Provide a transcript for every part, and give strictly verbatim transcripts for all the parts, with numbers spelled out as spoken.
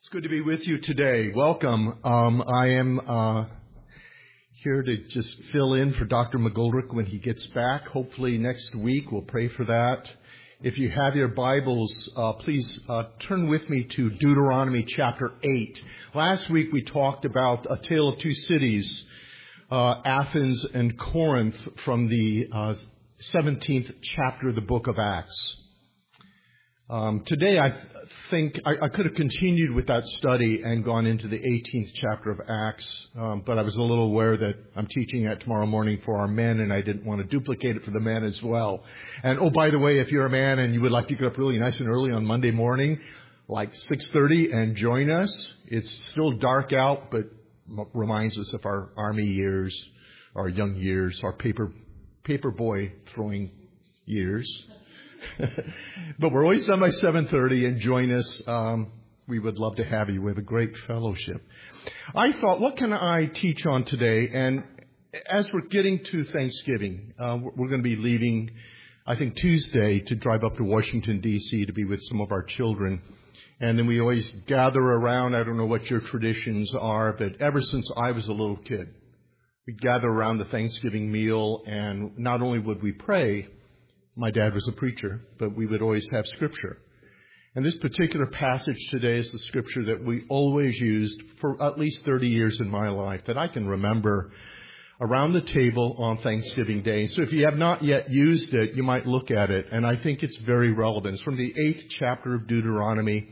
It's good to be with you today. Welcome. Um, I am uh, here to just fill in for Doctor McGoldrick when he gets back. Hopefully next week. We'll pray for that. If you have your Bibles, uh, please uh, turn with me to Deuteronomy chapter eight. Last week we talked about a tale of two cities, uh, Athens and Corinth, from the uh, seventeenth chapter of the book of Acts. Um, today I think I, I could have continued with that study and gone into the eighteenth chapter of Acts, um, but I was a little aware that I'm teaching that tomorrow morning for our men, and I didn't want to duplicate it for the men as well. And oh, by the way, if you're a man and you would like to get up really nice and early on Monday morning, like six thirty, and join us, it's still dark out, but reminds us of our army years, our young years, our paper paper boy throwing years. But we're always done by seven thirty, and join us. Um, we would love to have you. We have a great fellowship. I thought, what can I teach on today? And as we're getting to Thanksgiving, uh, we're going to be leaving, I think, Tuesday to drive up to Washington, D C to be with some of our children. And then we always gather around. I don't know what your traditions are, but ever since I was a little kid, we'd gather around the Thanksgiving meal, and not only would we pray, my dad was a preacher, but we would always have Scripture. And this particular passage today is the Scripture that we always used for at least thirty years in my life that I can remember around the table on Thanksgiving Day. So if you have not yet used it, you might look at it, and I think it's very relevant. It's from the eighth chapter of Deuteronomy.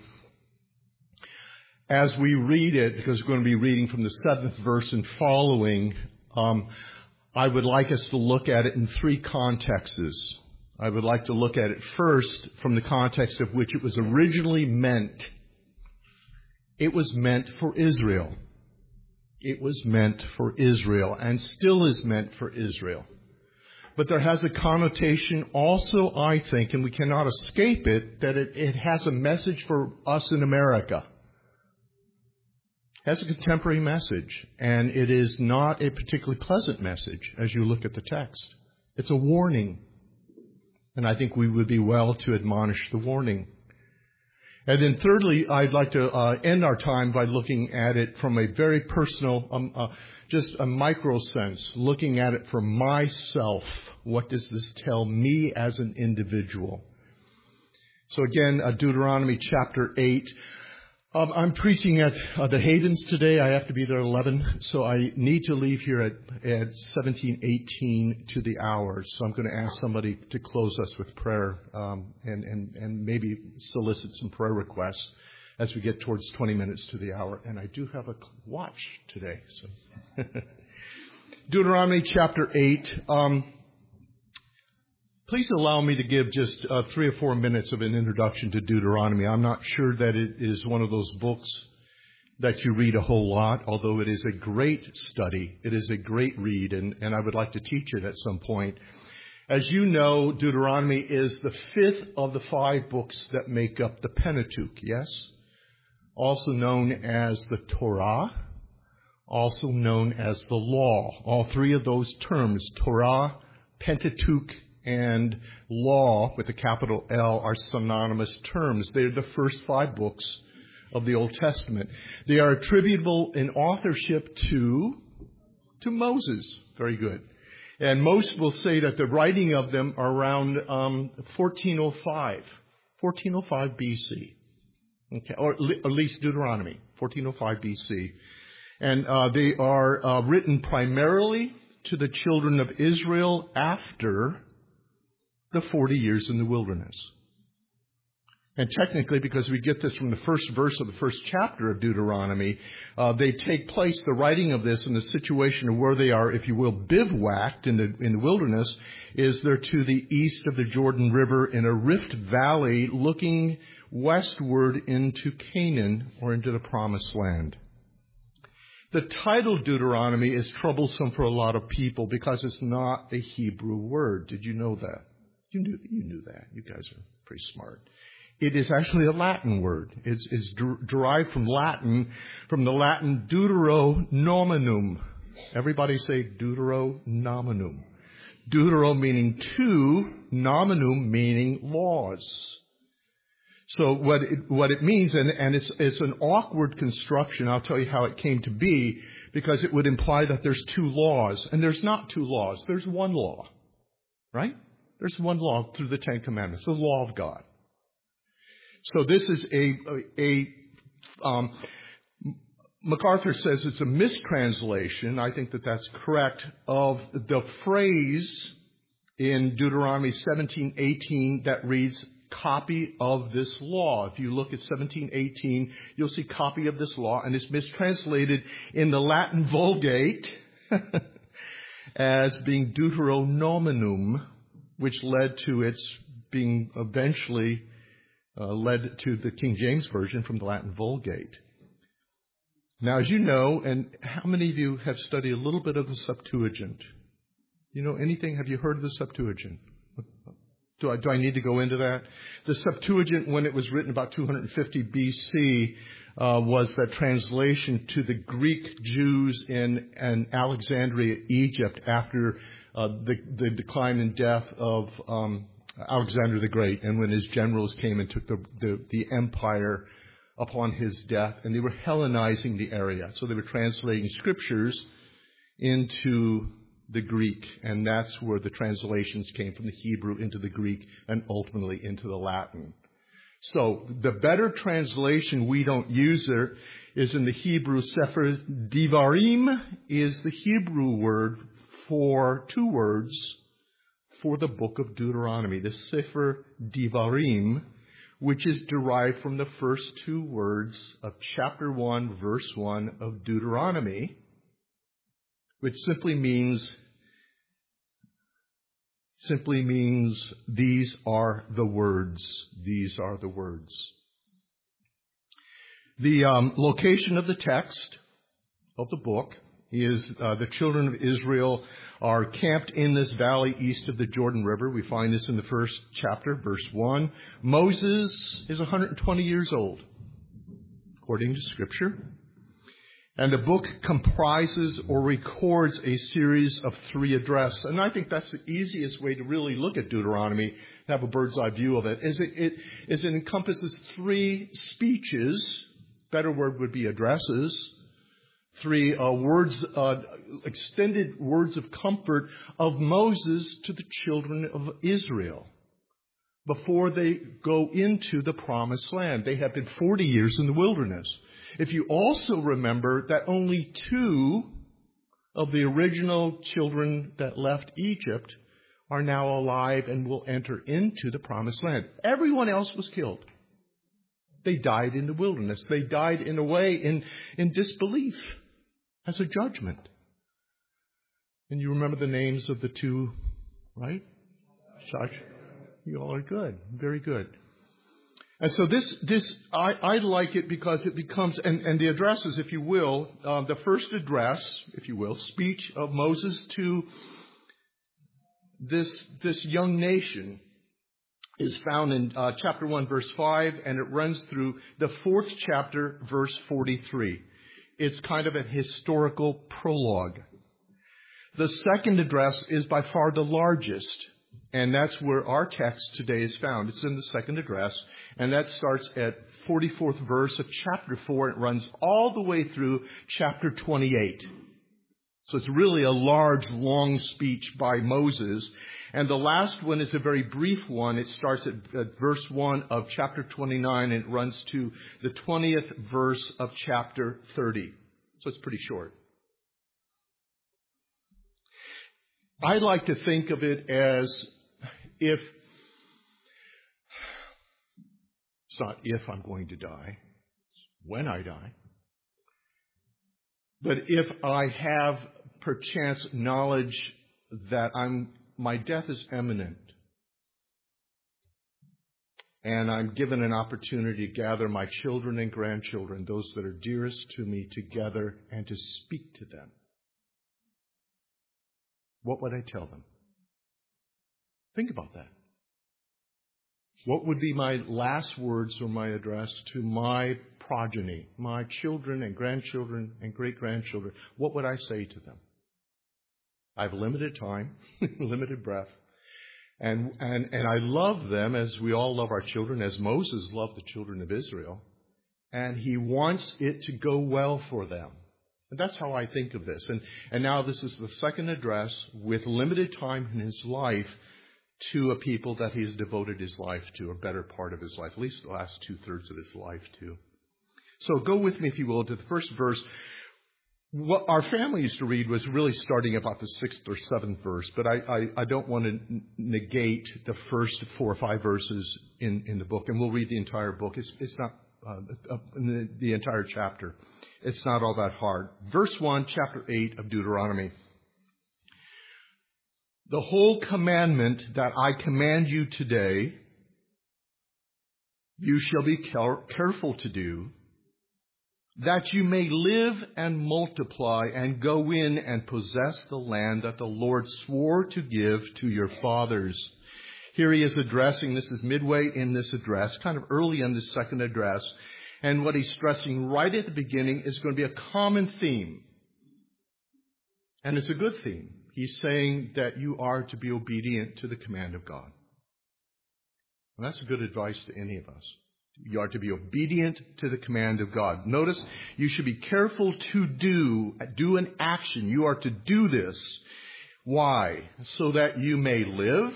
As we read it, because we're going to be reading from the seventh verse and following, um, I would like us to look at it in three contexts. I would like to look at it first from the context of which it was originally meant. It was meant for Israel. It was meant for Israel and still is meant for Israel. But there has a connotation also, I think, and we cannot escape it, that it, it has a message for us in America. It has a contemporary message, and it is not a particularly pleasant message as you look at the text. It's a warning. And I think we would be well to admonish the warning. And then thirdly, I'd like to uh, end our time by looking at it from a very personal, um, uh, just a micro sense, looking at it for myself. What does this tell me as an individual? So again, uh, Deuteronomy chapter eight. Um, I'm preaching at uh, the Haydens today. I have to be there at eleven, so I need to leave here at, at seventeen eighteen to the hour. So I'm going to ask somebody to close us with prayer um, and, and, and maybe solicit some prayer requests as we get towards twenty minutes to the hour. And I do have a watch today. So Deuteronomy chapter eight. Um, Please allow me to give just uh, three or four minutes of an introduction to Deuteronomy. I'm not sure that it is one of those books that you read a whole lot, although it is a great study. It is a great read, and, and I would like to teach it at some point. As you know, Deuteronomy is the fifth of the five books that make up the Pentateuch, yes? Also known as the Torah, also known as the Law. All three of those terms, Torah, Pentateuch, and law, with a capital L, are synonymous terms. They're the first five books of the Old Testament. They are attributable in authorship to, to Moses. Very good. And most will say that the writing of them are around um, fourteen oh five, fourteen oh five B C. Okay, or at least Deuteronomy, fourteen oh five B C. And uh, they are uh, written primarily to the children of Israel after the forty years in the wilderness. And technically, because we get this from the first verse of the first chapter of Deuteronomy, uh, they take place, the writing of this, in the situation of where they are, if you will, bivouacked in the, in the wilderness, is they're to the east of the Jordan River in a rift valley looking westward into Canaan or into the Promised Land. The title Deuteronomy is troublesome for a lot of people because it's not a Hebrew word. Did you know that? You knew, you knew that. You guys are pretty smart. It is actually a Latin word. It's, it's der- derived from Latin, from the Latin deuteronominum. Everybody say deuteronominum. Deutero meaning two, nominum meaning laws. So what it, what it means, and, and it's, it's an awkward construction. I'll tell you how it came to be, because it would imply that there's two laws. And there's not two laws. There's one law. Right? There's one law through the Ten Commandments, the law of God. So this is a, a, a um, MacArthur says it's a mistranslation. I think that that's correct, of the phrase in Deuteronomy seventeen eighteen that reads, copy of this law. If you look at seventeen eighteen, you'll see copy of this law, and it's mistranslated in the Latin Vulgate as being Deuteronominum, which led to its being eventually uh, led to the King James Version from the Latin Vulgate. Now, as you know, and how many of you have studied a little bit of the Septuagint? You know anything? Have you heard of the Septuagint? Do I, do I need to go into that? The Septuagint, when it was written about two hundred fifty B C, uh, was that translation to the Greek Jews in, in Alexandria, Egypt, after uh, the, the decline and death of um, Alexander the Great, and when his generals came and took the, the, the empire upon his death, and they were Hellenizing the area. So they were translating scriptures into the Greek, and that's where the translations came from the Hebrew into the Greek and ultimately into the Latin. So the better translation, we don't use there, is in the Hebrew. Sefer Devarim is the Hebrew word for two words for the book of Deuteronomy. The Sefer Devarim, which is derived from the first two words of chapter one, verse one of Deuteronomy, which simply means simply means these are the words. These are the words. The um, location of the text of the book is uh, the children of Israel are camped in this valley east of the Jordan River. We find this in the first chapter, verse one. Moses is one hundred twenty years old, according to Scripture. And the book comprises or records a series of three addresses. And I think that's the easiest way to really look at Deuteronomy, have a bird's eye view of it, is it, it, is it encompasses three speeches, better word would be addresses, three uh, words, uh, extended words of comfort of Moses to the children of Israel before they go into the promised land. They have been forty years in the wilderness. If you also remember that only two of the original children that left Egypt are now alive and will enter into the promised land. Everyone else was killed. They died in the wilderness. They died in a way in, in disbelief as a judgment. And you remember the names of the two, right? Such. You all are good. Very good. And so this, this I, I like it because it becomes, and, and the addresses, if you will, uh, the first address, if you will, speech of Moses to this, this young nation is found in uh, chapter one, verse five, and it runs through the fourth chapter, verse forty-three. It's kind of a historical prologue. The second address is by far the largest. And that's where our text today is found. It's in the second address. And that starts at forty-fourth verse of chapter four. It runs all the way through chapter twenty-eight. So it's really a large, long speech by Moses. And the last one is a very brief one. It starts at, at verse one of chapter twenty-nine and it runs to the twentieth verse of chapter thirty. So it's pretty short. I like to think of it as if, it's not if I'm going to die, it's when I die. But if I have perchance knowledge that I'm, my death is imminent, and I'm given an opportunity to gather my children and grandchildren, those that are dearest to me, together and to speak to them, what would I tell them? Think about that. What would be my last words or my address to my progeny, my children and grandchildren and great-grandchildren? What would I say to them? I have limited time, limited breath, And, and, and I love them as we all love our children, as Moses loved the children of Israel. And he wants it to go well for them. And that's how I think of this. And, and now this is the second address with limited time in his life to a people that he's devoted his life to, a better part of his life, at least the last two-thirds of his life to. So go with me, if you will, to the first verse. What our family used to read was really starting about the sixth or seventh verse, but I, I, I don't want to negate the first four or five verses in, in the book, and we'll read the entire book. It's, it's not uh, the, the entire chapter. It's not all that hard. Verse one, chapter eight of Deuteronomy. The whole commandment that I command you today, you shall be care- careful to do, that you may live and multiply and go in and possess the land that the Lord swore to give to your fathers. Here he is addressing, this is midway in this address, kind of early in this second address. And what he's stressing right at the beginning is going to be a common theme. And it's a good theme. He's saying that you are to be obedient to the command of God. And that's good advice to any of us. You are to be obedient to the command of God. Notice, you should be careful to do, do an action. You are to do this. Why? So that you may live.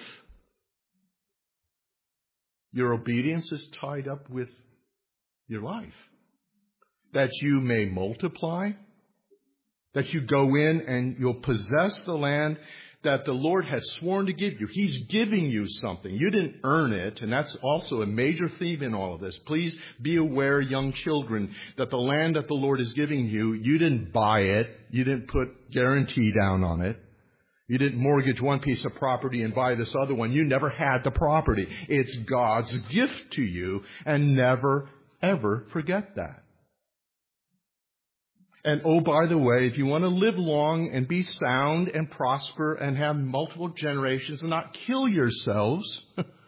Your obedience is tied up with your life. That you may multiply. That you go in and you'll possess the land that the Lord has sworn to give you. He's giving you something. You didn't earn it, and that's also a major theme in all of this. Please be aware, young children, that the land that the Lord is giving you, you didn't buy it. You didn't put guarantee down on it. You didn't mortgage one piece of property and buy this other one. You never had the property. It's God's gift to you, and never, ever forget that. And oh, by the way, if you want to live long and be sound and prosper and have multiple generations and not kill yourselves,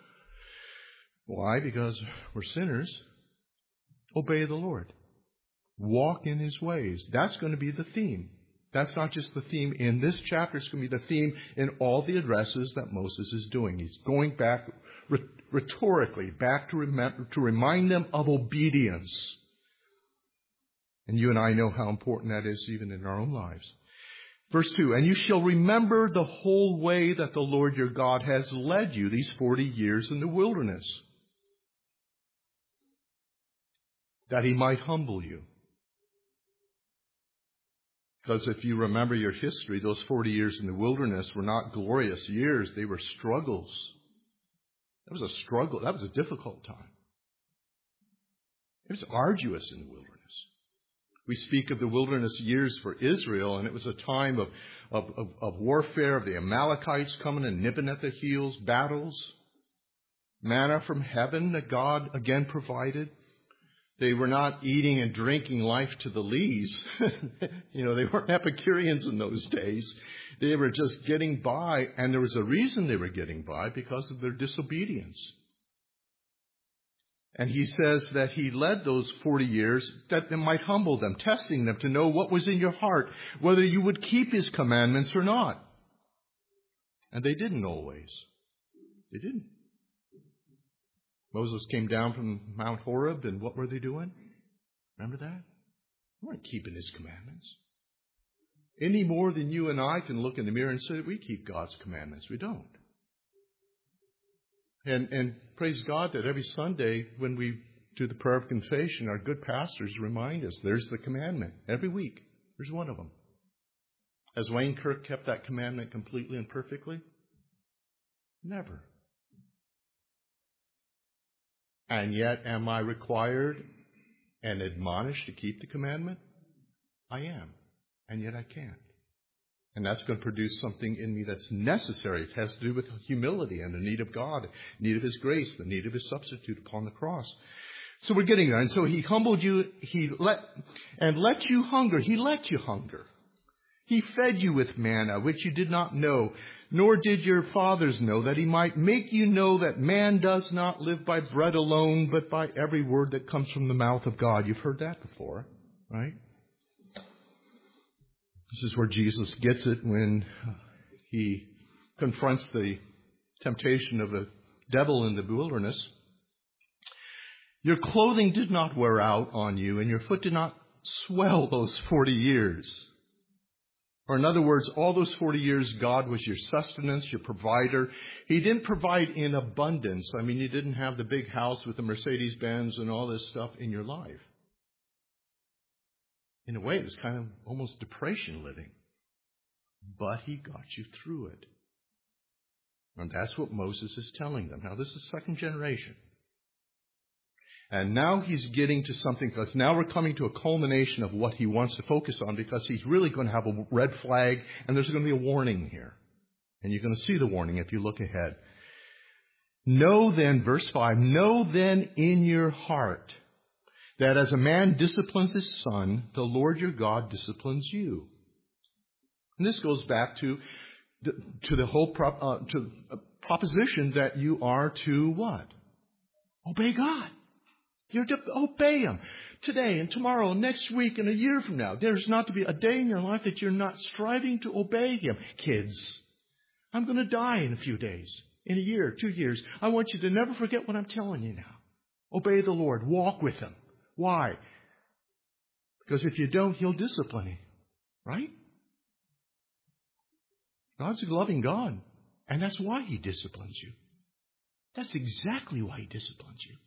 why? Because we're sinners. Obey the Lord. Walk in His ways. That's going to be the theme. That's not just the theme in this chapter. It's going to be the theme in all the addresses that Moses is doing. He's going back rhetorically, back to, rem- to remind them of obedience. And you and I know how important that is even in our own lives. Verse two, and you shall remember the whole way that the Lord your God has led you these forty years in the wilderness, that He might humble you. Because if you remember your history, those forty years in the wilderness were not glorious years. They were struggles. That was a struggle. That was a difficult time. It was arduous in the wilderness. We speak of the wilderness years for Israel, and it was a time of, of, of, of warfare, of the Amalekites coming and nipping at the heels, battles, manna from heaven that God again provided. They were not eating and drinking life to the lees. You know, they weren't Epicureans in those days. They were just getting by, and there was a reason they were getting by, because of their disobedience. And He says that He led those forty years that it might humble them, testing them to know what was in your heart, whether you would keep His commandments or not. And they didn't always. They didn't. Moses came down from Mount Horeb, and what were they doing? Remember that? They weren't keeping His commandments. Any more than you and I can look in the mirror and say, we keep God's commandments. We don't. And, and praise God that every Sunday when we do the prayer of confession, our good pastors remind us there's the commandment. Every week, there's one of them. Has Wayne Kirk kept that commandment completely and perfectly? Never. And yet, am I required and admonished to keep the commandment? I am. And yet I can't. And that's going to produce something in me that's necessary. It has to do with humility and the need of God, need of His grace, the need of His substitute upon the cross. So we're getting there. And so He humbled you, He let, and let you hunger. He let you hunger. He fed you with manna, which you did not know, nor did your fathers know, that He might make you know that man does not live by bread alone, but by every word that comes from the mouth of God. You've heard that before, right? This is where Jesus gets it when He confronts the temptation of the devil in the wilderness. Your clothing did not wear out on you, and your foot did not swell those forty years. Or in other words, all those forty years, God was your sustenance, your provider. He didn't provide in abundance. I mean, you didn't have the big house with the Mercedes-Benz and all this stuff in your life. In a way, it was kind of almost depression living. But He got you through it. And that's what Moses is telling them. Now, this is second generation. And now he's getting to something, because now we're coming to a culmination of what he wants to focus on, because he's really going to have a red flag, and there's going to be a warning here. And you're going to see the warning if you look ahead. Know then, verse five, know then in your heart that as a man disciplines his son, the Lord your God disciplines you. And this goes back to the, to the whole prop, uh, to a proposition that you are to what? Obey God. You're to obey Him today and tomorrow, next week and a year from now. There's not to be a day in your life that you're not striving to obey Him. Kids, I'm going to die in a few days, in a year, two years. I want you to never forget what I'm telling you now. Obey the Lord. Walk with Him. Why? Because if you don't, He'll discipline you. Right? God's a loving God. And that's why He disciplines you. That's exactly why He disciplines you.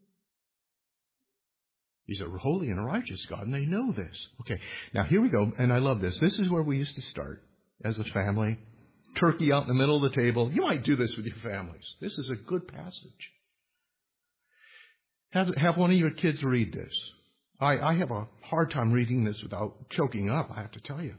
He's a holy and a righteous God, and they know this. Okay, now here we go, and I love this. This is where we used to start as a family. Turkey out in the middle of the table. You might do this with your families. This is a good passage. Have, have one of your kids read this. I, I have a hard time reading this without choking up, I have to tell you.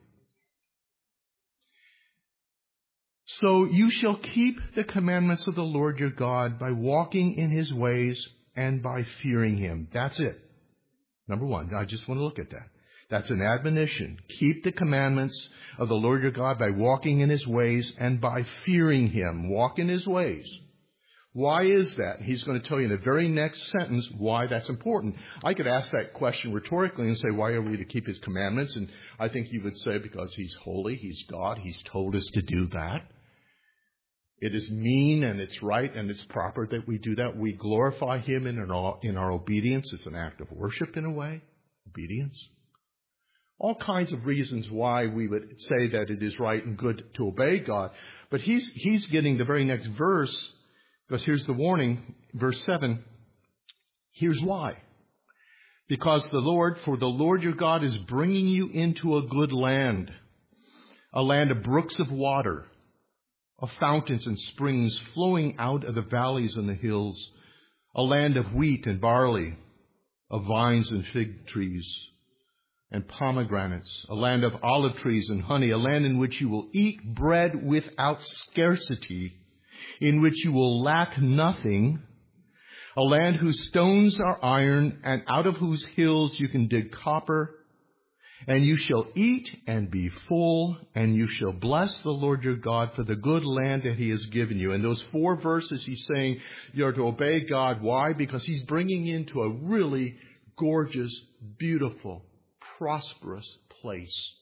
So you shall keep the commandments of the Lord your God by walking in His ways and by fearing Him. That's it. Number one, I just want to look at that. That's an admonition. Keep the commandments of the Lord your God by walking in His ways and by fearing Him. Walk in His ways. Why is that? He's going to tell you in the very next sentence why that's important. I could ask that question rhetorically and say, why are we to keep His commandments? And I think you would say, because He's holy, He's God, He's told us to do that. It is mean and it's right and it's proper that we do that. We glorify Him in our, in our obedience. It's an act of worship in a way. Obedience. All kinds of reasons why we would say that it is right and good to obey God. But he's, he's getting the very next verse, because here's the warning, verse seven. Here's why. Because the Lord, for the Lord your God is bringing you into a good land, a land of brooks of water, of fountains and springs flowing out of the valleys and the hills, a land of wheat and barley, of vines and fig trees and pomegranates, a land of olive trees and honey, a land in which you will eat bread without scarcity, in which you will lack nothing, a land whose stones are iron, and out of whose hills you can dig copper. And you shall eat and be full, and you shall bless the Lord your God for the good land that He has given you. In those four verses, He's saying you're to obey God. Why? Because He's bringing you into a really gorgeous, beautiful, prosperous place.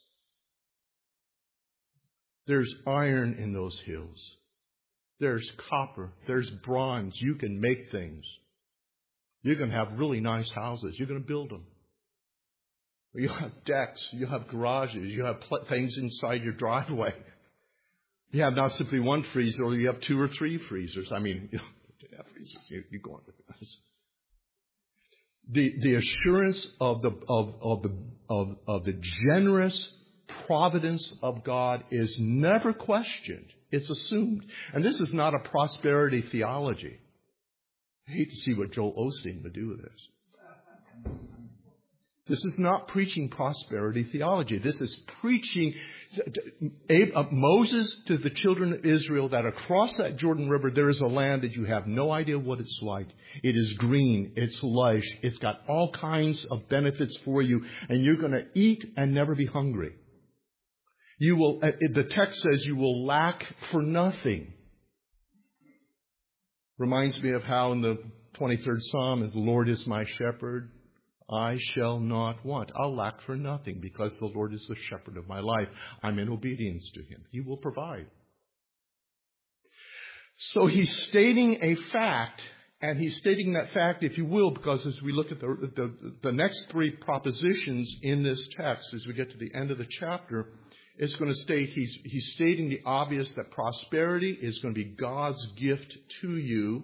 There's iron in those hills. There's copper. There's bronze. You can make things. You're going to have really nice houses. You're going to build them. You have decks, you have garages, you have pl- things inside your driveway. You have not simply one freezer, or you have two or three freezers. I mean, you know, you have freezers. You, you go on with this. The the assurance of the of of the of, of the generous providence of God is never questioned. It's assumed, and this is not a prosperity theology. I hate to see what Joel Osteen would do with this. This is not preaching prosperity theology. This is preaching Moses to the children of Israel that across that Jordan River there is a land that you have no idea what it's like. It is green. It's lush. It's got all kinds of benefits for you. And you're going to eat and never be hungry. You will. The text says you will lack for nothing. Reminds me of how in the twenty-third Psalm, the Lord is my shepherd, I shall not want. I'll lack for nothing because the Lord is the shepherd of my life. I'm in obedience to Him. He will provide. So he's stating a fact, and he's stating that fact, if you will, because as we look at the, the, the next three propositions in this text, as we get to the end of the chapter, it's going to state, he's, he's stating the obvious that prosperity is going to be God's gift to you.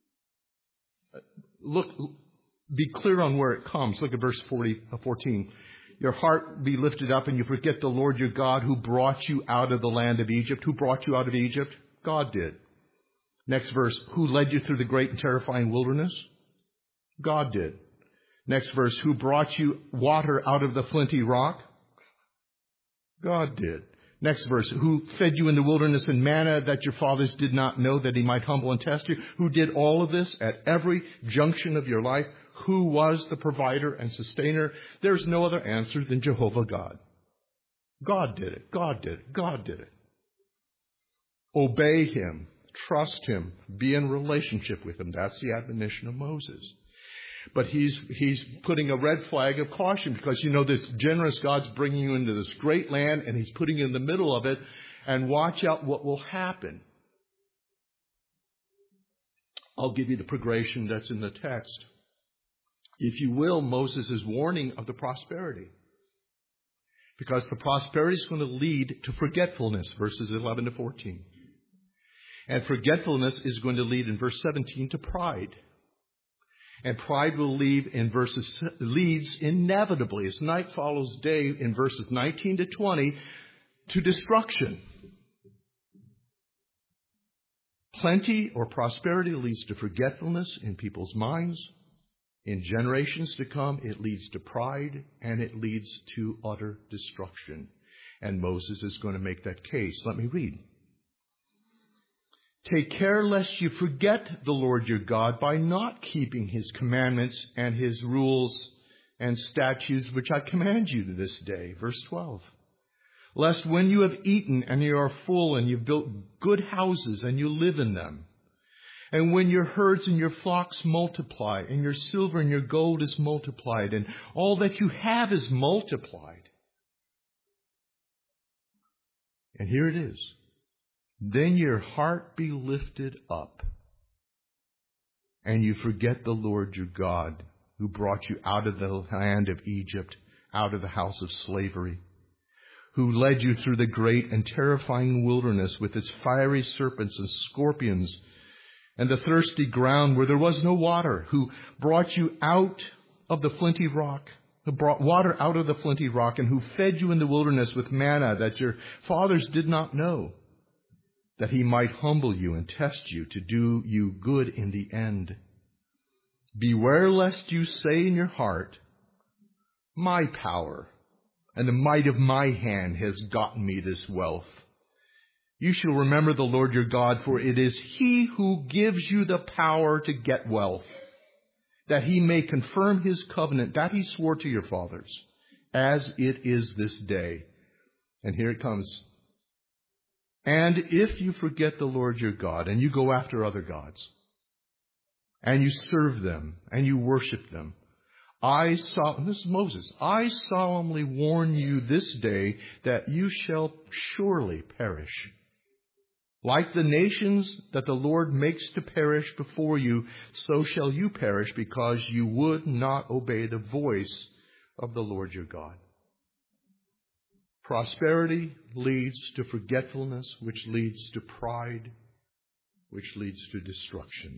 Look, be clear on where it comes. Look at verse forty, fourteen. Your heart be lifted up and you forget the Lord your God who brought you out of the land of Egypt. Who brought you out of Egypt? God did. Next verse. Who led you through the great and terrifying wilderness? God did. Next verse. Who brought you water out of the flinty rock? God did. Next verse. Who fed you in the wilderness and manna that your fathers did not know, that he might humble and test you? Who did all of this at every junction of your life? Who was the provider and sustainer? There's no other answer than Jehovah God. God did it. God did it. God did it. Obey him. Trust him. Be in relationship with him. That's the admonition of Moses. But he's he's putting a red flag of caution because, you know, this generous God's bringing you into this great land and he's putting you in the middle of it. And watch out what will happen. I'll give you the progression that's in the text. If you will, Moses is warning of the prosperity. Because the prosperity is going to lead to forgetfulness, verses eleven to fourteen. And forgetfulness is going to lead in verse seventeen to pride. And pride will lead in verses, leads inevitably, as night follows day, in verses nineteen to twenty, to destruction. Plenty or prosperity leads to forgetfulness in people's minds. In generations to come, it leads to pride and it leads to utter destruction. And Moses is going to make that case. Let me read. Take care lest you forget the Lord your God by not keeping his commandments and his rules and statutes which I command you to this day. Verse twelve. Lest when you have eaten and you are full and you've built good houses and you live in them, and when your herds and your flocks multiply, and your silver and your gold is multiplied, and all that you have is multiplied. And here it is. Then your heart be lifted up, and you forget the Lord your God, who brought you out of the land of Egypt, out of the house of slavery, who led you through the great and terrifying wilderness with its fiery serpents and scorpions, and the thirsty ground where there was no water, who brought you out of the flinty rock, who brought water out of the flinty rock, and who fed you in the wilderness with manna that your fathers did not know, that he might humble you and test you to do you good in the end. Beware lest you say in your heart, my power and the might of my hand has gotten me this wealth. You shall remember the Lord your God, for it is he who gives you the power to get wealth, that he may confirm his covenant that he swore to your fathers, as it is this day. And here it comes. And if you forget the Lord your God, and you go after other gods, and you serve them, and you worship them, I saw, and this is Moses, I solemnly warn you this day that you shall surely perish. Like the nations that the Lord makes to perish before you, so shall you perish, because you would not obey the voice of the Lord your God. Prosperity leads to forgetfulness, which leads to pride, which leads to destruction.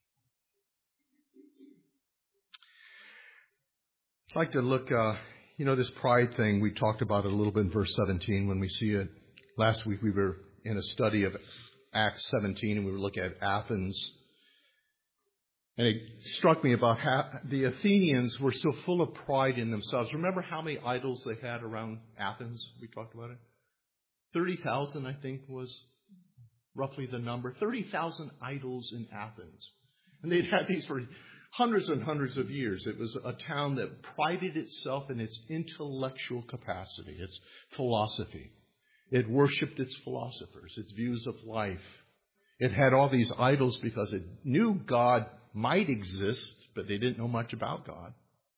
I'd like to look, uh, you know, this pride thing, we talked about it a little bit in verse seventeen when we see it. Last week we were in a study of Acts seventeen, and we were looking at Athens. And it struck me about how the Athenians were so full of pride in themselves. Remember how many idols they had around Athens? We talked about it. thirty thousand, I think, was roughly the number. thirty thousand idols in Athens. And they'd had these for hundreds and hundreds of years. It was a town that prided itself in its intellectual capacity, its philosophy. It worshipped its philosophers, its views of life. It had all these idols because it knew God might exist, but they didn't know much about God.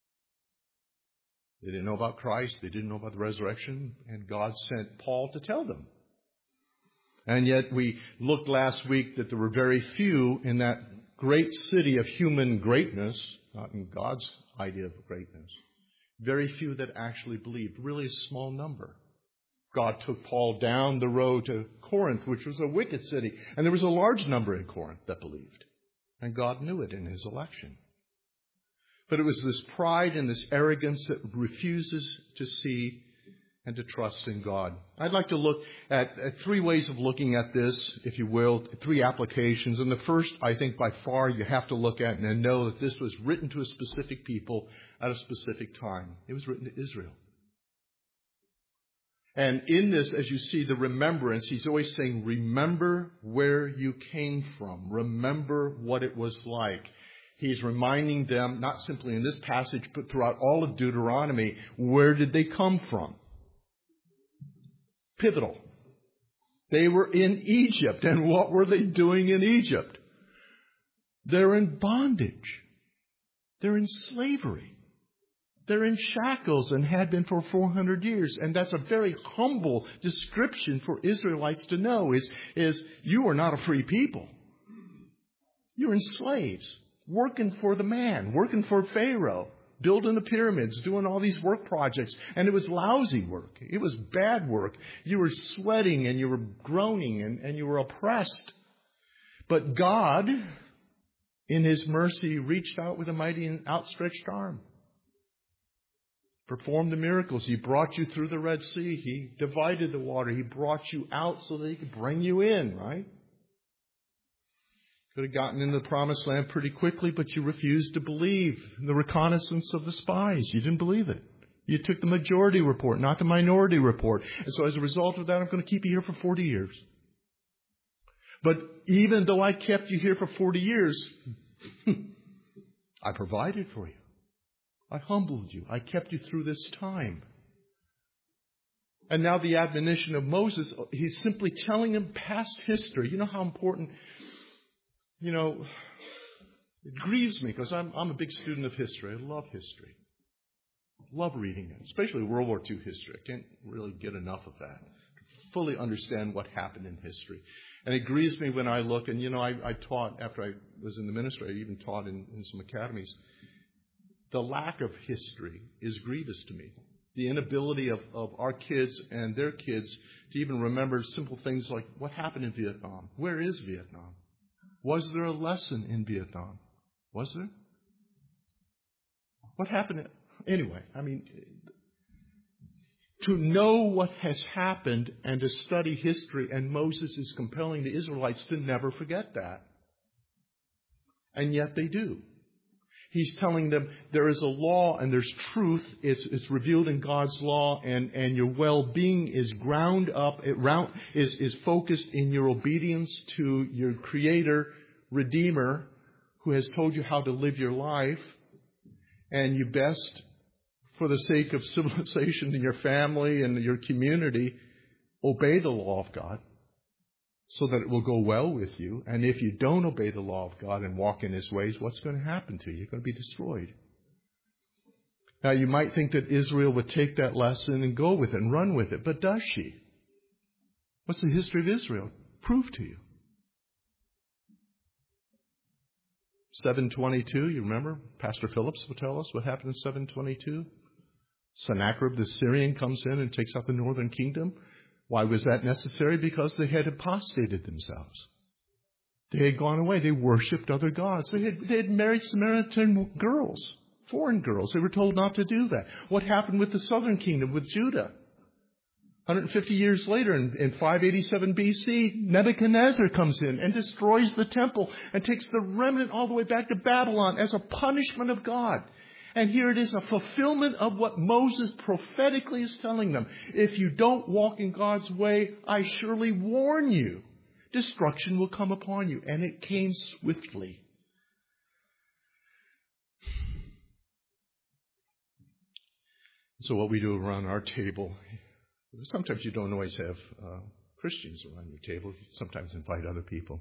They didn't know about Christ. They didn't know about the resurrection. And God sent Paul to tell them. And yet we looked last week that there were very few in that great city of human greatness, not in God's idea of greatness, very few that actually believed, really a small number. God took Paul down the road to Corinth, which was a wicked city, and there was a large number in Corinth that believed. And God knew it in His election. But it was this pride and this arrogance that refuses to see and to trust in God. I'd like to look at, at three ways of looking at this, if you will, three applications. And the first, I think by far, you have to look at and know that this was written to a specific people at a specific time. It was written to Israel. And in this, as you see the remembrance, he's always saying, remember where you came from. Remember what it was like. He's reminding them, not simply in this passage, but throughout all of Deuteronomy, where did they come from? Pivotal. They were in Egypt. And what were they doing in Egypt? They're in bondage. They're in slavery. They're in shackles and had been for four hundred years. And that's a very humble description for Israelites to know is, is you are not a free people. You're in slaves, working for the man, working for Pharaoh, building the pyramids, doing all these work projects. And it was lousy work. It was bad work. You were sweating and you were groaning and, and you were oppressed. But God, in His mercy, reached out with a mighty and outstretched arm. Performed the miracles. He brought you through the Red Sea. He divided the water. He brought you out so that He could bring you in, right? Could have gotten into the promised land pretty quickly, but you refused to believe the reconnaissance of the spies. You didn't believe it. You took the majority report, not the minority report. And so as a result of that, I'm going to keep you here for forty years. But even though I kept you here for forty years, I provided for you. I humbled you. I kept you through this time. And now the admonition of Moses, he's simply telling him past history. You know how important, you know, it grieves me because I'm, I'm a big student of history. I love history. I love reading it, especially World War Two history. I can't really get enough of that. Fully understand what happened in history. And it grieves me when I look, and you know, I, I taught, after I was in the ministry, I even taught in, in some academies. The lack of history is grievous to me. The inability of, of our kids and their kids to even remember simple things like what happened in Vietnam. Where is Vietnam? Was there a lesson in Vietnam? Was there? What happened? Anyway, I mean, to know what has happened and to study history, and Moses is compelling the Israelites to never forget that. And yet they do. He's telling them there is a law and there's truth. It's, it's revealed in God's law, and, and your well-being is ground up, it round, is, is focused in your obedience to your Creator, Redeemer, who has told you how to live your life. And you best, for the sake of civilization in your family and your community, obey the law of God, so that it will go well with you. And if you don't obey the law of God and walk in His ways, what's going to happen to you? You're going to be destroyed. Now, you might think that Israel would take that lesson and go with it and run with it, but does she? What's the history of Israel? Prove to you. seven twenty-two, you remember? Pastor Phillips will tell us what happened in seven twenty-two. Sennacherib the Syrian comes in and takes out the northern kingdom. Why was that necessary? Because they had apostated themselves. They had gone away. They worshipped other gods. They had, they had married Samaritan girls, foreign girls. They were told not to do that. What happened with the southern kingdom, with Judah? one hundred fifty years later, in, in five eighty-seven B C, Nebuchadnezzar comes in and destroys the temple and takes the remnant all the way back to Babylon as a punishment of God. And here it is, a fulfillment of what Moses prophetically is telling them. If you don't walk in God's way, I surely warn you, destruction will come upon you. And it came swiftly. So what we do around our table, sometimes you don't always have uh, Christians around your table. You sometimes invite other people.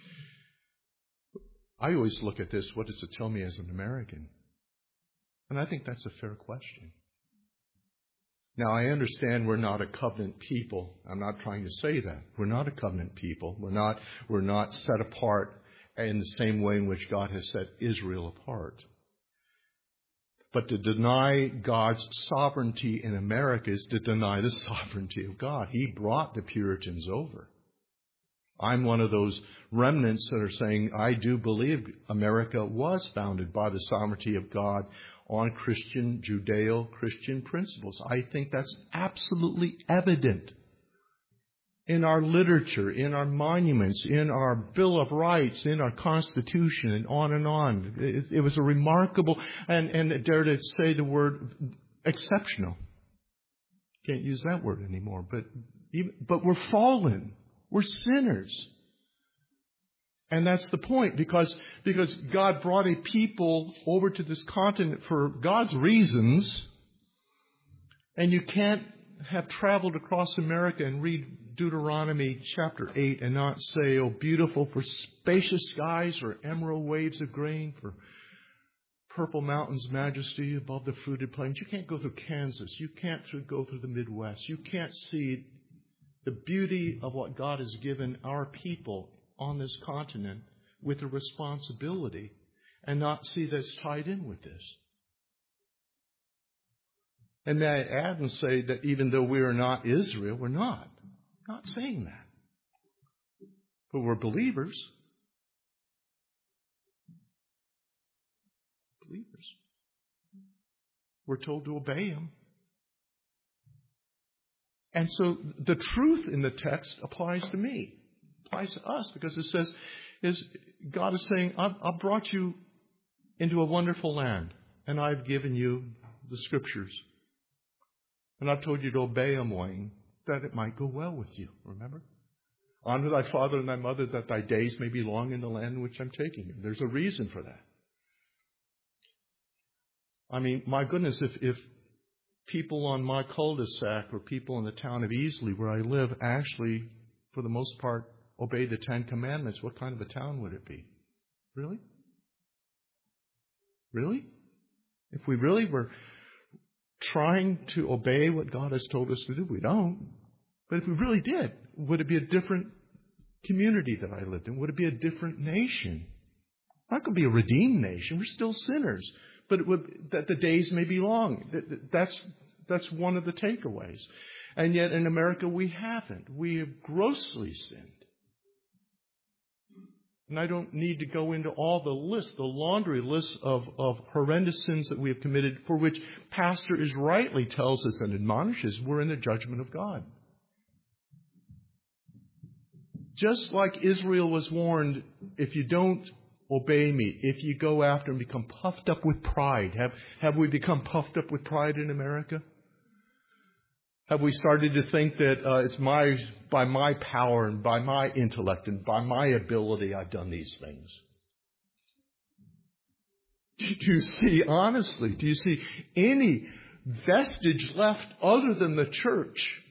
I always look at this, what does it tell me as an American? And I think that's a fair question. Now, I understand we're not a covenant people. I'm not trying to say that. We're not a covenant people. We're not, we're not set apart in the same way in which God has set Israel apart. But to deny God's sovereignty in America is to deny the sovereignty of God. He brought the Puritans over. I'm one of those remnants that are saying, I do believe America was founded by the sovereignty of God on Christian, Judeo-Christian principles. I think that's absolutely evident in our literature, in our monuments, in our Bill of Rights, in our Constitution, and on and on. It, it was a remarkable, and, and I dare to say the word exceptional. Can't use that word anymore, but even, but we're fallen. We're sinners. And that's the point, because, because God brought a people over to this continent for God's reasons, and you can't have traveled across America and read Deuteronomy chapter eight and not say, oh, beautiful for spacious skies, or emerald waves of grain, for purple mountains majesty above the fruited plains. You can't go through Kansas. You can't go through the Midwest. You can't see the beauty of what God has given our people on this continent with a responsibility and not see that it's tied in with this. And may I add and say that even though we are not Israel, we're not. I'm not saying that. But we're believers. Believers. We're told to obey Him. And so the truth in the text applies to me, applies to us, because it says, is God is saying, I've, I've brought you into a wonderful land, and I've given you the Scriptures. And I've told you to obey them, Wayne, that it might go well with you. Remember? Honor thy father and thy mother, that thy days may be long in the land in which I'm taking you. There's a reason for that. I mean, my goodness, if, if people on my cul-de-sac or people in the town of Easley where I live actually, for the most part, obey the Ten Commandments, what kind of a town would it be? Really? Really? If we really were trying to obey what God has told us to do, we don't. But if we really did, would it be a different community that I lived in? Would it be a different nation? Not going to be a redeemed nation. We're still sinners. But it would, that the days may be long. That's, that's one of the takeaways. And yet in America we haven't. We have grossly sinned. And I don't need to go into all the list, the laundry list of, of horrendous sins that we have committed, for which Pastor is rightly tells us and admonishes we're in the judgment of God. Just like Israel was warned, if you don't obey me, if you go after and become puffed up with pride. Have, have we become puffed up with pride in America? Have we started to think that uh, it's my by my power and by my intellect and by my ability I've done these things? Do you see, honestly, do you see any vestige left other than the church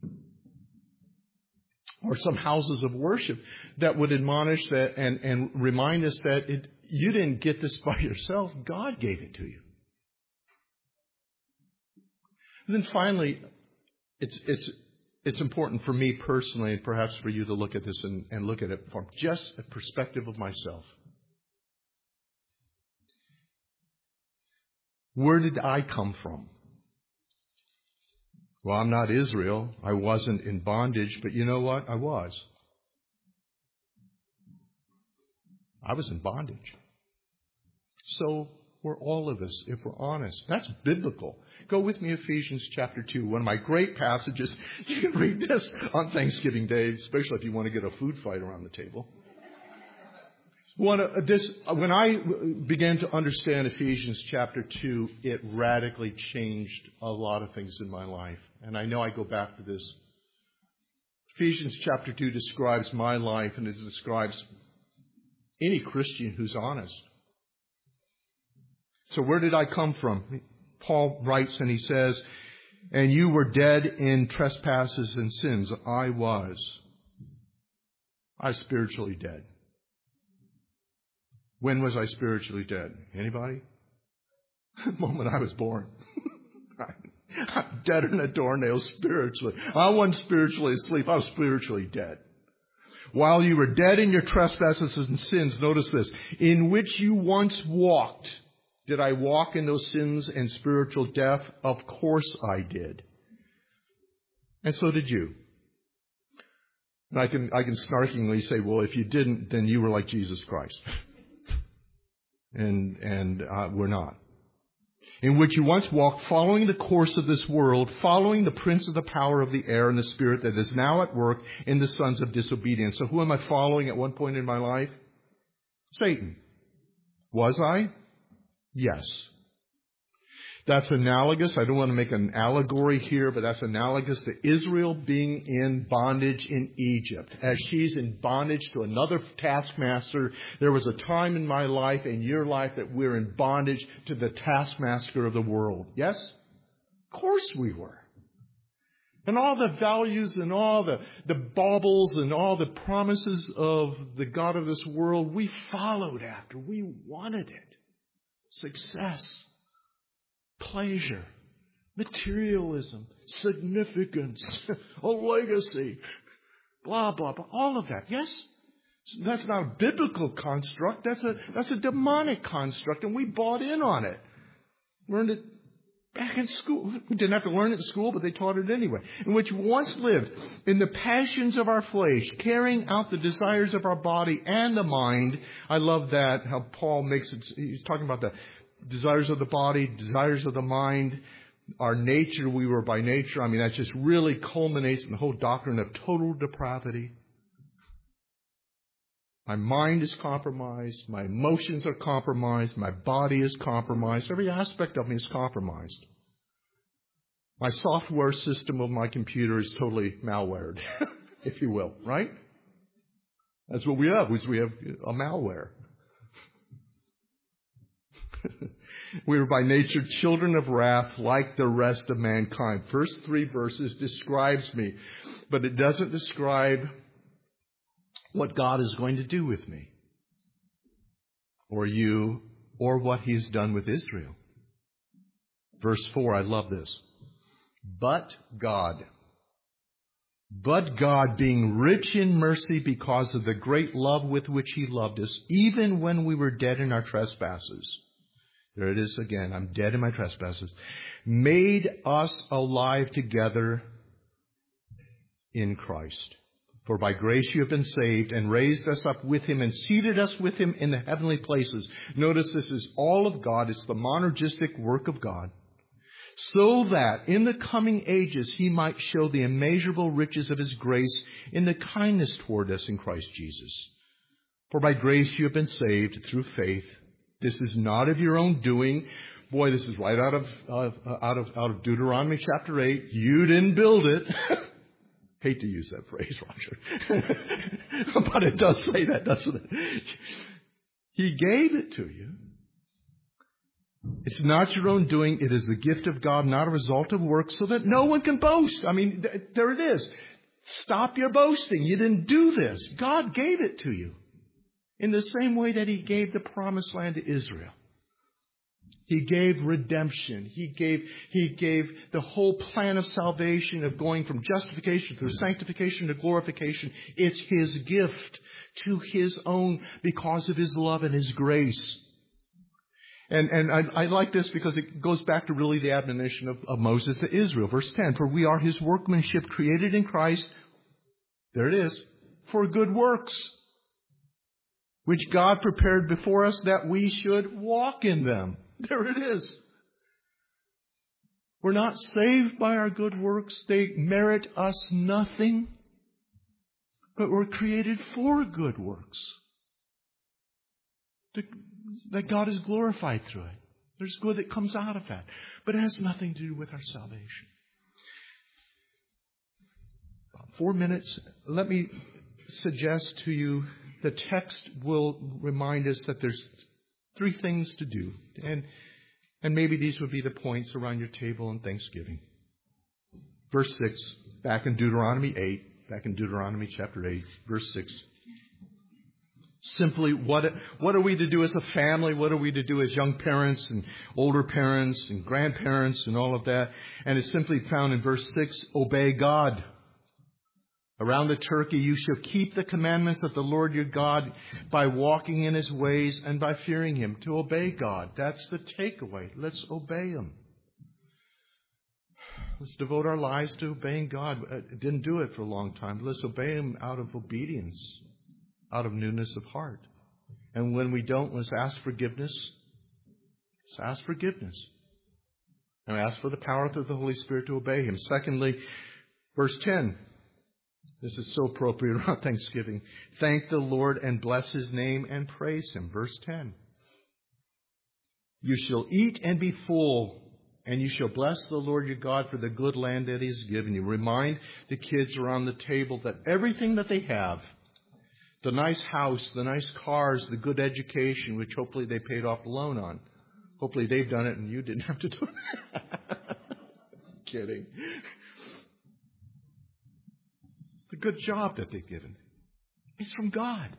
or some houses of worship that would admonish that and, and remind us that it, you didn't get this by yourself. God gave it to you. And then finally, it's it's it's important for me personally, and perhaps for you to look at this and, and look at it from just a perspective of myself. Where did I come from? Well, I'm not Israel. I wasn't in bondage, but you know what? I was. I was in bondage. So were all of us, if we're honest. That's biblical. Go with me, Ephesians chapter two, one of my great passages. You can read this on Thanksgiving Day, especially if you want to get a food fight around the table. One, uh, this, uh, when I began to understand Ephesians chapter two, it radically changed a lot of things in my life. And I know I go back to this. Ephesians chapter two describes my life, and it describes any Christian who's honest. So where did I come from? Paul writes and he says, and you were dead in trespasses and sins. I was. I was spiritually dead. When was I spiritually dead? Anybody? The moment I was born. Right. I'm dead in a doornail spiritually. I wasn't spiritually asleep. I was spiritually dead. While you were dead in your trespasses and sins, notice this, in which you once walked. Did I walk in those sins and spiritual death? Of course I did. And so did you. And I can, I can snarkingly say, well, if you didn't, then you were like Jesus Christ. and, and, uh, we're not. In which you once walked, following the course of this world, following the prince of the power of the air and the spirit that is now at work in the sons of disobedience. So who am I following at one point in my life? Satan. Was I? Yes. That's analogous. I don't want to make an allegory here, but that's analogous to Israel being in bondage in Egypt. As she's in bondage to another taskmaster, there was a time in my life and your life that we're in bondage to the taskmaster of the world. Yes? Of course we were. And all the values and all the, the baubles and all the promises of the God of this world, we followed after. We wanted it. Success. Pleasure, materialism, significance, a legacy, blah, blah, blah, all of that. Yes? That's not a biblical construct. That's a, that's a demonic construct, and we bought in on it. Learned it back in school. We didn't have to learn it in school, but they taught it anyway. In which we once lived in the passions of our flesh, carrying out the desires of our body and the mind. I love that, how Paul makes it. He's talking about the desires of the body, desires of the mind, our nature, we were by nature. I mean, that just really culminates in the whole doctrine of total depravity. My mind is compromised. My emotions are compromised. My body is compromised. Every aspect of me is compromised. My software system of my computer is totally malwared, if you will, right? That's what we have, is we have a malware. We were by nature children of wrath like the rest of mankind. First three verses describes me, but it doesn't describe what God is going to do with me or you or what He's done with Israel. Verse four, I love this. But God, but God being rich in mercy because of the great love with which He loved us, even when we were dead in our trespasses. There it is again. I'm dead in my trespasses. Made us alive together in Christ. For by grace you have been saved, and raised us up with Him and seated us with Him in the heavenly places. Notice this is all of God. It's the monergistic work of God. So that in the coming ages He might show the immeasurable riches of His grace in the kindness toward us in Christ Jesus. For by grace you have been saved through faith. This is not of your own doing. Boy, this is right out of, uh, out of, out of Deuteronomy chapter eight. You didn't build it. Hate to use that phrase, Roger. But it does say that, doesn't it? He gave it to you. It's not your own doing. It is the gift of God, not a result of works, so that no one can boast. I mean, th- there it is. Stop your boasting. You didn't do this. God gave it to you. In the same way that He gave the promised land to Israel. He gave redemption. He gave, He gave the whole plan of salvation, of going from justification through sanctification to glorification. It's His gift to His own because of His love and His grace. And, and I, I like this because it goes back to really the admonition of, of Moses to Israel. Verse ten, for we are His workmanship created in Christ. There it is. For good works, which God prepared before us that we should walk in them. There it is. We're not saved by our good works. They merit us nothing. But we're created for good works. To, that God is glorified through it. There's good that comes out of that. But it has nothing to do with our salvation. About four minutes. Let me suggest to you, the text will remind us that there's three things to do. And, and maybe these would be the points around your table in Thanksgiving. Verse six, back in Deuteronomy eight, back in Deuteronomy chapter eight, verse six. Simply, what, what are we to do as a family? What are we to do as young parents and older parents and grandparents and all of that? And it's simply found in verse six, obey God. Around the turkey, you shall keep the commandments of the Lord your God by walking in His ways and by fearing Him. To obey God. That's the takeaway. Let's obey Him. Let's devote our lives to obeying God. I didn't do it for a long time. Let's obey Him out of obedience, out of newness of heart. And when we don't, let's ask forgiveness. Let's ask forgiveness. And ask for the power of the Holy Spirit to obey Him. Secondly, verse ten. This is so appropriate around Thanksgiving. Thank the Lord and bless His name and praise Him. Verse ten. You shall eat and be full, and you shall bless the Lord your God for the good land that He has given you. Remind the kids around the table that everything that they have, the nice house, the nice cars, the good education, which hopefully they paid off the loan on. Hopefully they've done it and you didn't have to do it. Kidding. The good job that they've given is from God.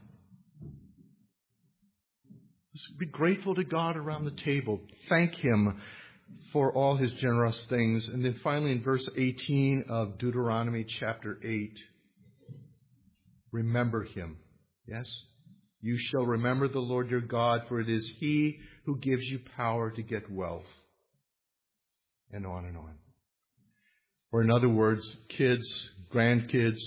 Let's be grateful to God around the table. Thank Him for all His generous things. And then finally in verse eighteen of Deuteronomy chapter eight, remember Him. Yes? You shall remember the Lord your God, for it is He who gives you power to get wealth. And on and on. Or in other words, kids, grandkids,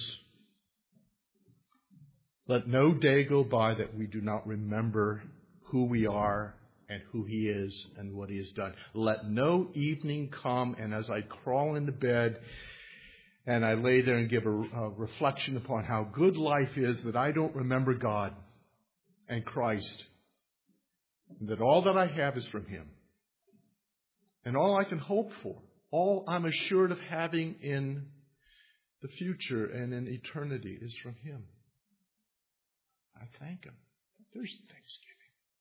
let no day go by that we do not remember who we are and who He is and what He has done. Let no evening come, and as I crawl into bed and I lay there and give a, a reflection upon how good life is, that I don't remember God and Christ, and that all that I have is from Him. And all I can hope for, all I'm assured of having in the future and in eternity is from Him. I thank Him. There's Thanksgiving.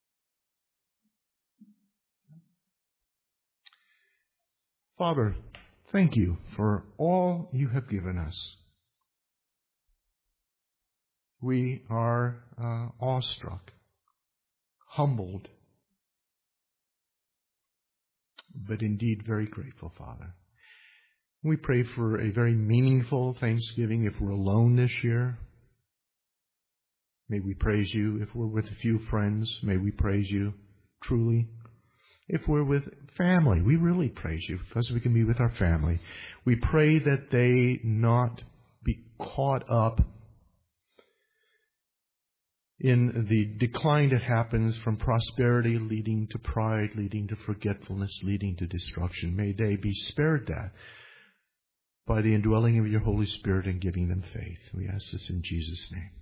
Father, thank You for all You have given us. We are uh, awestruck, humbled, but indeed very grateful, Father. We pray for a very meaningful Thanksgiving if we're alone this year. May we praise You. If we're with a few friends, may we praise You truly. If we're with family, we really praise You because we can be with our family. We pray that they not be caught up in the decline that happens from prosperity leading to pride, leading to forgetfulness, leading to destruction. May they be spared that by the indwelling of Your Holy Spirit and giving them faith. We ask this in Jesus' name.